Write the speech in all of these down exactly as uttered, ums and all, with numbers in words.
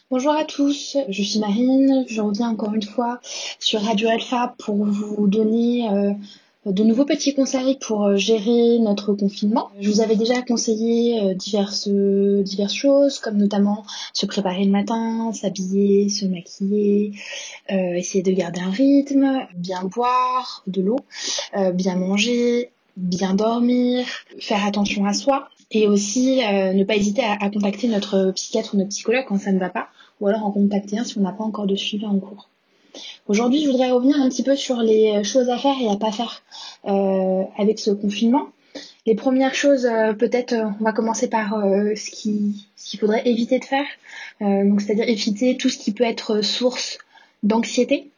Bonjour à tous, je suis Marine, je reviens encore une fois sur Radio Alpha pour vous donner euh, de nouveaux petits conseils pour euh, gérer notre confinement. Je vous avais déjà conseillé euh, diverses, euh, diverses choses, comme notamment se préparer le matin, s'habiller, se maquiller, euh, essayer de garder un rythme, bien boire de l'eau, euh, bien manger, bien dormir, faire attention à soi et aussi euh, ne pas hésiter à, à contacter notre psychiatre ou notre psychologue quand ça ne va pas ou alors en contacter un si on n'a pas encore de suivi en cours. Aujourd'hui, je voudrais revenir un petit peu sur les choses à faire et à pas faire euh, avec ce confinement. Les premières choses, euh, peut-être, euh, on va commencer par euh, ce qui, ce qu'il faudrait éviter de faire, euh, donc c'est-à-dire éviter tout ce qui peut être source d'anxiété,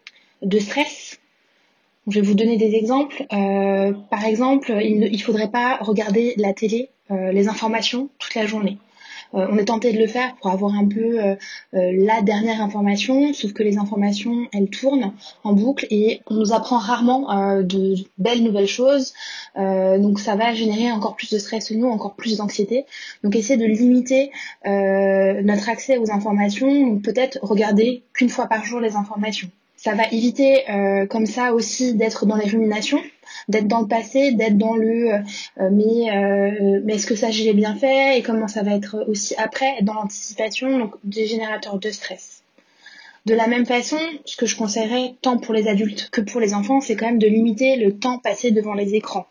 de stress. Je vais vous donner des exemples. Euh, par exemple, il ne il faudrait pas regarder la télé, euh, les informations toute la journée. Euh, on est tenté de le faire pour avoir un peu euh, euh, la dernière information, sauf que les informations, elles tournent en boucle et on nous apprend rarement euh, de belles nouvelles choses. Euh, donc ça va générer encore plus de stress en nous, encore plus d'anxiété. Donc essayer de limiter euh, notre accès aux informations, donc peut-être regarder qu'une fois par jour les informations. Ça va éviter euh, comme ça aussi d'être dans les ruminations, d'être dans le passé, d'être dans le euh, mais, euh, mais est-ce que ça je l'ai bien fait et comment ça va être aussi après, être dans l'anticipation, donc des générateurs de stress. De la même façon, ce que je conseillerais tant pour les adultes que pour les enfants, c'est quand même de limiter le temps passé devant les écrans.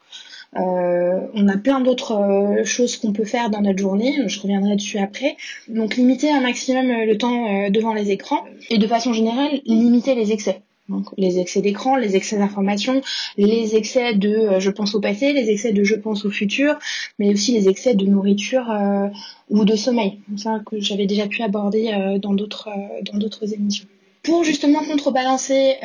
Euh, on a plein d'autres euh, choses qu'on peut faire dans notre journée, je reviendrai dessus après. Donc limiter un maximum euh, le temps euh, devant les écrans et de façon générale limiter les excès. Donc les excès d'écran, les excès d'information, les excès de euh, je pense au passé, les excès de je pense au futur, mais aussi les excès de nourriture euh, ou de sommeil. Ça que j'avais déjà pu aborder euh, dans d'autres euh, dans d'autres émissions. Pour justement contrebalancer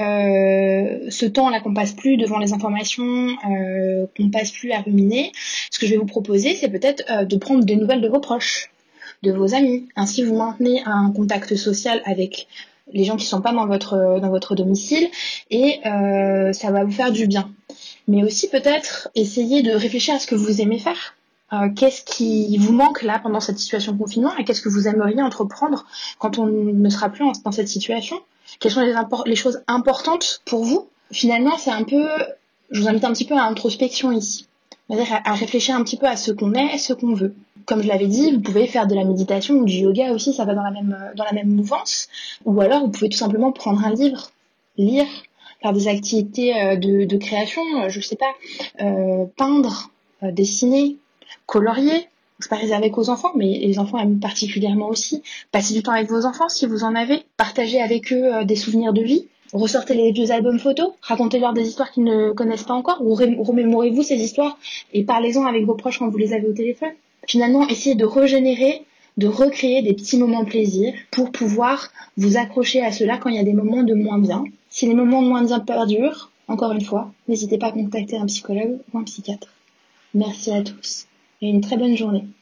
euh, ce temps-là qu'on passe plus devant les informations, euh, qu'on passe plus à ruminer, ce que je vais vous proposer, c'est peut-être euh, de prendre des nouvelles de vos proches, de vos amis. Ainsi, vous maintenez un contact social avec les gens qui sont pas dans votre dans votre domicile et euh, ça va vous faire du bien. Mais aussi peut-être essayer de réfléchir à ce que vous aimez faire. Euh, qu'est-ce qui vous manque là pendant cette situation de confinement et qu'est-ce que vous aimeriez entreprendre quand on ne sera plus en, dans cette situation? Quelles sont les, impor- les choses importantes pour vous? Finalement, c'est un peu, je vous invite un petit peu à l'introspection ici. C'est-à-dire à, à réfléchir un petit peu à ce qu'on est, ce qu'on veut. Comme je l'avais dit, vous pouvez faire de la méditation ou du yoga aussi, ça va dans la même, dans la même mouvance. Ou alors, vous pouvez tout simplement prendre un livre, lire, faire des activités euh, de, de création, euh, je sais pas, euh, peindre, euh, dessiner, colorier. C'est pas réservé qu'aux enfants, mais les enfants aiment particulièrement aussi. Passez du temps avec vos enfants si vous en avez. Partagez avec eux euh, des souvenirs de vie. Ressortez les vieux albums photos. Racontez-leur des histoires qu'ils ne connaissent pas encore. Ou ré- remémorez-vous ces histoires et parlez-en avec vos proches quand vous les avez au téléphone. Finalement, essayez de régénérer, de recréer des petits moments de plaisir pour pouvoir vous accrocher à cela quand il y a des moments de moins bien. Si les moments de moins bien perdurent, encore une fois, n'hésitez pas à contacter un psychologue ou un psychiatre. Merci à tous et une très bonne journée.